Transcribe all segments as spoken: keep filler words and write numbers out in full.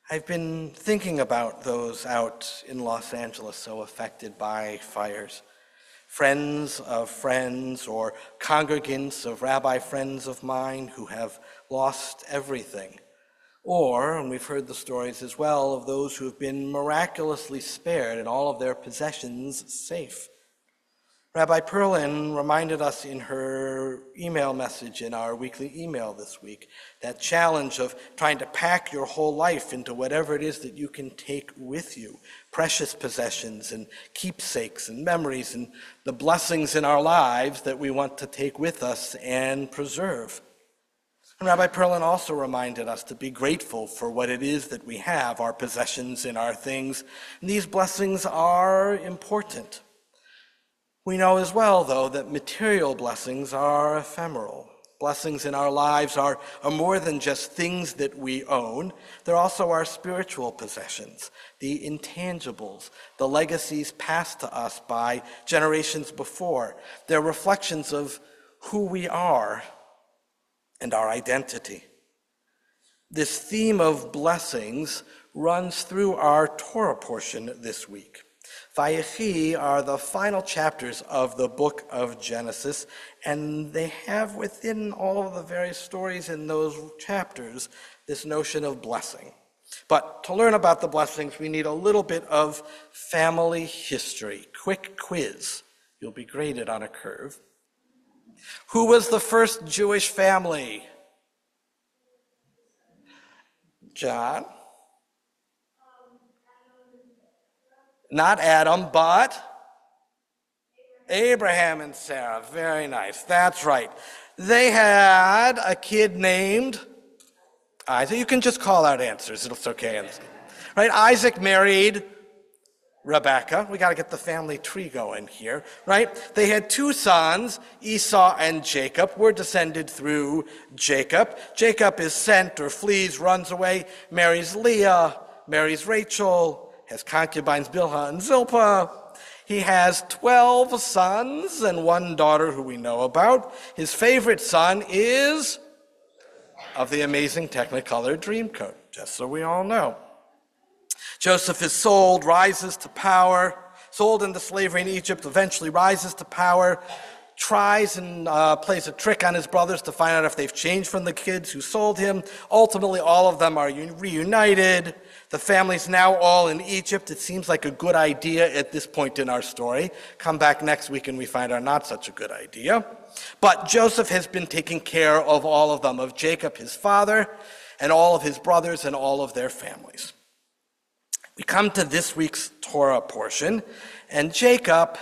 I've been thinking about those out in Los Angeles so affected by fires. Friends of friends or congregants of rabbi friends of mine who have lost everything. Or, and we've heard the stories as well, of those who have been miraculously spared and all of their possessions safe. Rabbi Perlin reminded us in her email message in our weekly email this week, that challenge of trying to pack your whole life into whatever it is that you can take with you, precious possessions and keepsakes and memories and the blessings in our lives that we want to take with us and preserve. And Rabbi Perlin also reminded us to be grateful for what it is that we have, our possessions and our things. And these blessings are important. We know as well, though, that material blessings are ephemeral. Blessings in our lives are, are more than just things that we own. They're also our spiritual possessions, the intangibles, the legacies passed to us by generations before. They're reflections of who we are and our identity. This theme of blessings runs through our Torah portion this week. Vayechi are the final chapters of the book of Genesis, and they have within all of the various stories in those chapters this notion of blessing. But to learn about the blessings, we need a little bit of family history. Quick quiz. You'll be graded on a curve. Who was the first Jewish family? John? Not Adam, but Abraham and Sarah. Very nice. That's right. They had a kid named Isaac. You can just call out answers. It's okay. Right? Isaac married Rebecca. We got to get the family tree going here, right? They had two sons, Esau and Jacob. We're descended through Jacob. Jacob is sent or flees, runs away, marries Leah, marries Rachel, has concubines Bilhah and Zilpah. He has twelve sons and one daughter who we know about. His favorite son is of the amazing Technicolor Dreamcoat, just so we all know. Joseph is sold, rises to power, sold into slavery in Egypt, eventually rises to power, tries and uh, plays a trick on his brothers to find out if they've changed from the kids who sold him. Ultimately, all of them are reunited. The family's now all in Egypt. It seems like a good idea at this point in our story. Come back next week and we find out not such a good idea. But Joseph has been taking care of all of them, of Jacob, his father, and all of his brothers and all of their families. We come to this week's Torah portion, and Jacob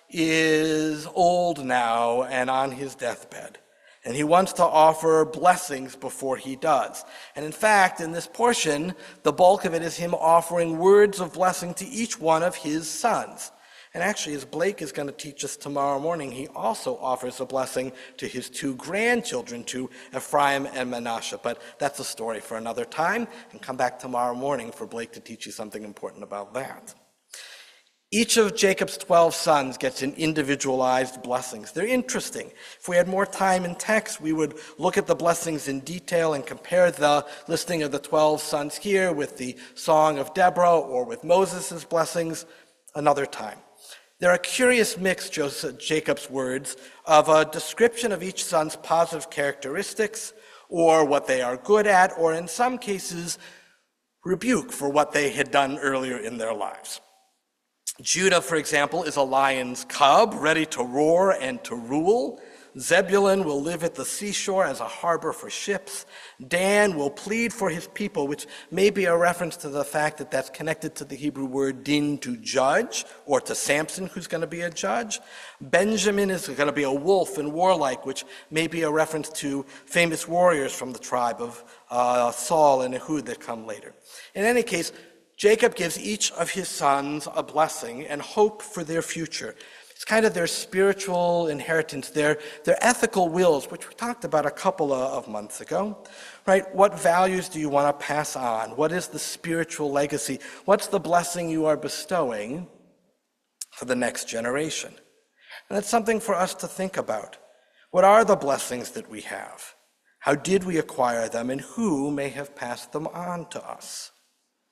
is old now and on his deathbed, and he wants to offer blessings before he does. And in fact, in this portion, the bulk of it is him offering words of blessing to each one of his sons. And actually, as Blake is going to teach us tomorrow morning, he also offers a blessing to his two grandchildren, to Ephraim and Manasseh. But that's a story for another time, and come back tomorrow morning for Blake to teach you something important about that. Each of Jacob's twelve sons gets an individualized blessings. They're interesting. If we had more time in text, we would look at the blessings in detail and compare the listing of the twelve sons here with the Song of Deborah or with Moses' blessings another time. They're a curious mix, Joseph, Jacob's words, of a description of each son's positive characteristics or what they are good at, or in some cases, rebuke for what they had done earlier in their lives. Judah, for example, is a lion's cub, ready to roar and to rule. Zebulun will live at the seashore as a harbor for ships. Dan will plead for his people, which may be a reference to the fact that that's connected to the Hebrew word din, to judge, or to Samson, who's going to be a judge. Benjamin is going to be a wolf and warlike, which may be a reference to famous warriors from the tribe of uh, Saul and Ehud that come later. In any case, Jacob gives each of his sons a blessing and hope for their future. It's kind of their spiritual inheritance, their, their ethical wills, which we talked about a couple of months ago, right? What values do you want to pass on? What is the spiritual legacy? What's the blessing you are bestowing for the next generation? And that's something for us to think about. What are the blessings that we have? How did we acquire them, and who may have passed them on to us?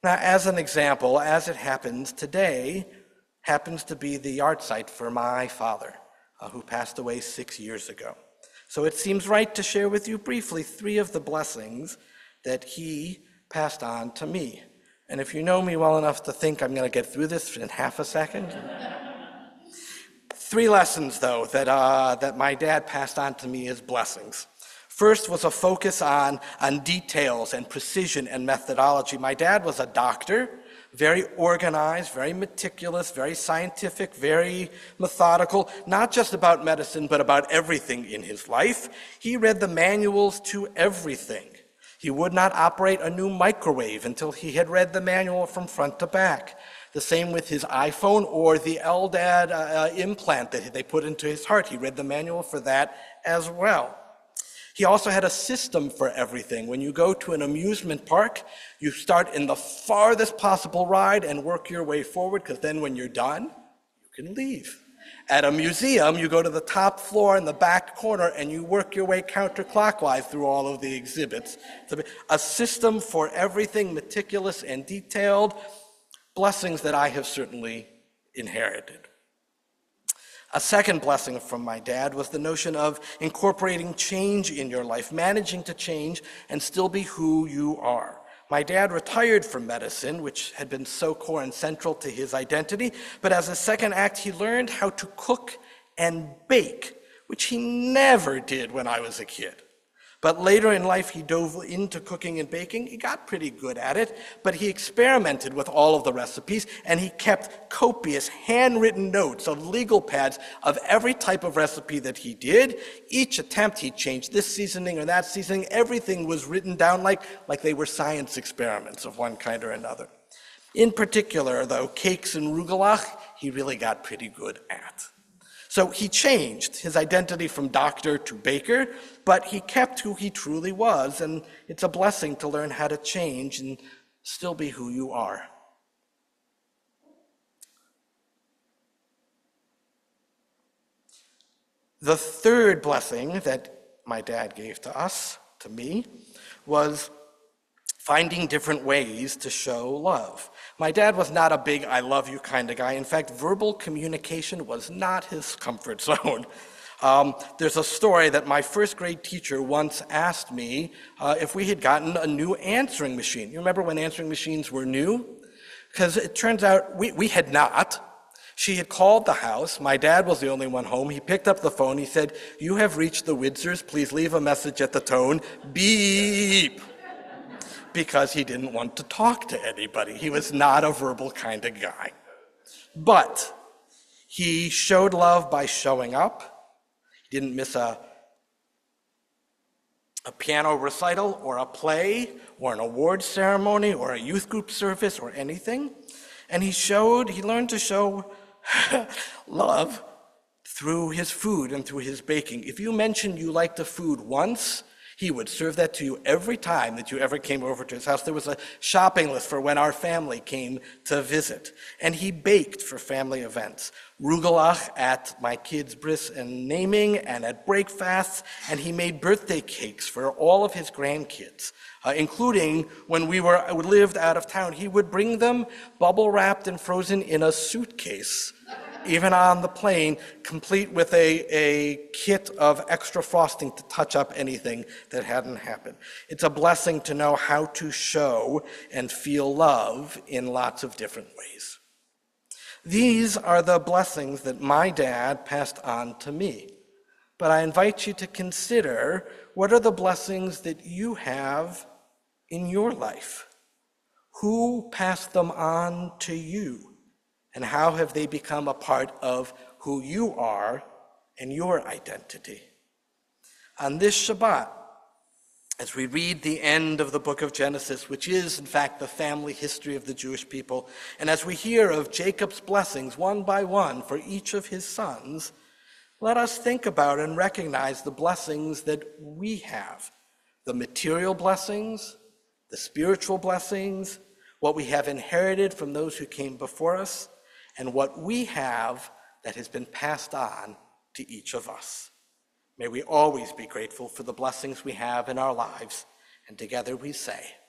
Now, as an example, as it happens, today happens to be the yard site for my father, uh, who passed away six years ago. So it seems right to share with you briefly three of the blessings that he passed on to me. And if you know me well enough to think I'm going to get through this in half a second. Three lessons, though, that, uh, that my dad passed on to me as blessings. First was a focus on, on details and precision and methodology. My dad was a doctor, very organized, very meticulous, very scientific, very methodical, not just about medicine, but about everything in his life. He read the manuals to everything. He would not operate a new microwave until he had read the manual from front to back. The same with his iPhone or the L D A D uh, implant that they put into his heart. He read the manual for that as well. He also had a system for everything. When you go to an amusement park, you start in the farthest possible ride and work your way forward, because then when you're done, you can leave. At a museum, you go to the top floor in the back corner and you work your way counterclockwise through all of the exhibits. A system for everything, meticulous and detailed, blessings that I have certainly inherited. A second blessing from my dad was the notion of incorporating change in your life, managing to change and still be who you are. My dad retired from medicine, which had been so core and central to his identity, but as a second act, he learned how to cook and bake, which he never did when I was a kid. But later in life, he dove into cooking and baking. He got pretty good at it, but he experimented with all of the recipes, and he kept copious handwritten notes of legal pads of every type of recipe that he did. Each attempt, he changed this seasoning or that seasoning. Everything was written down like, like they were science experiments of one kind or another. In particular, though, cakes and rugelach, he really got pretty good at. So he changed his identity from doctor to baker, but he kept who he truly was, and it's a blessing to learn how to change and still be who you are. The third blessing that my dad gave to us, to me, was finding different ways to show love. My dad was not a big I love you kind of guy. In fact, verbal communication was not his comfort zone. Um, there's a story that my first grade teacher once asked me uh, if we had gotten a new answering machine. You remember when answering machines were new? Because it turns out we, we had not. She had called the house. My dad was the only one home. He picked up the phone. He said, "You have reached the Windsors. Please leave a message at the tone. Beep." Because he didn't want to talk to anybody. He was not a verbal kind of guy. But he showed love by showing up. He didn't miss a, a piano recital or a play or an award ceremony or a youth group service or anything. And he showed, he learned to show love through his food and through his baking. If you mentioned you liked the food once, he would serve that to you every time that you ever came over to his house. There was a shopping list for when our family came to visit. And he baked for family events. Rugelach at my kids' bris and naming and at breakfasts. And he made birthday cakes for all of his grandkids, uh, including when we were lived out of town. He would bring them bubble wrapped and frozen in a suitcase, even on the plane, complete with a, a kit of extra frosting to touch up anything that hadn't happened. It's a blessing to know how to show and feel love in lots of different ways. These are the blessings that my dad passed on to me. But I invite you to consider, what are the blessings that you have in your life? Who passed them on to you? And how have they become a part of who you are and your identity? On this Shabbat, as we read the end of the book of Genesis, which is, in fact, the family history of the Jewish people, and as we hear of Jacob's blessings one by one for each of his sons, let us think about and recognize the blessings that we have, the material blessings, the spiritual blessings, what we have inherited from those who came before us, and what we have that has been passed on to each of us. May we always be grateful for the blessings we have in our lives, and together we say,